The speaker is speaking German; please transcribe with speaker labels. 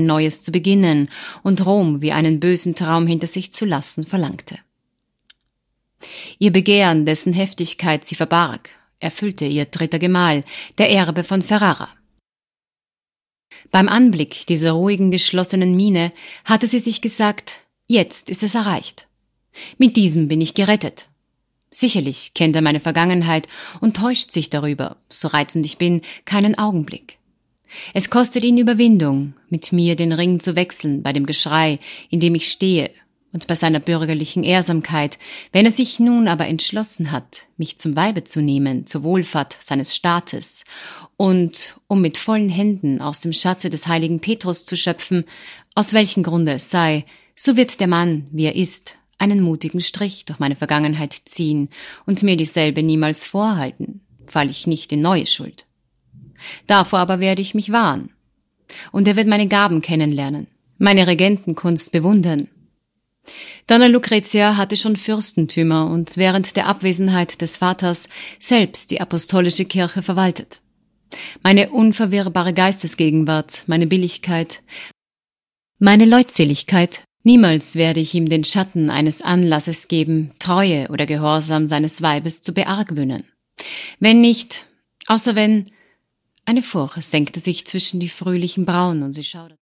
Speaker 1: ein neues zu beginnen und Rom wie einen bösen Traum hinter sich zu lassen verlangte. Ihr Begehren, dessen Heftigkeit sie verbarg, erfüllte ihr dritter Gemahl, der Erbe von Ferrara. Beim Anblick dieser ruhigen, geschlossenen Miene hatte sie sich gesagt, jetzt ist es erreicht. Mit diesem bin ich gerettet. Sicherlich kennt er meine Vergangenheit und täuscht sich darüber, so reizend ich bin, keinen Augenblick. Es kostet ihn Überwindung, mit mir den Ring zu wechseln bei dem Geschrei, in dem ich stehe, und bei seiner bürgerlichen Ehrsamkeit, wenn er sich nun aber entschlossen hat, mich zum Weibe zu nehmen, zur Wohlfahrt seines Staates, und um mit vollen Händen aus dem Schatze des heiligen Petrus zu schöpfen, aus welchem Grunde es sei, so wird der Mann, wie er ist, einen mutigen Strich durch meine Vergangenheit ziehen und mir dieselbe niemals vorhalten, fall ich nicht in neue Schuld. Davor aber werde ich mich wahren. Und er wird meine Gaben kennenlernen, meine Regentenkunst bewundern. Donna Lucrezia hatte schon Fürstentümer und während der Abwesenheit des Vaters selbst die apostolische Kirche verwaltet. Meine unverwirrbare Geistesgegenwart, meine Billigkeit, meine Leutseligkeit, niemals werde ich ihm den Schatten eines Anlasses geben, Treue oder Gehorsam seines Weibes zu beargwöhnen. Wenn nicht, außer wenn, eine Furche senkte sich zwischen die fröhlichen Brauen und sie schauderte.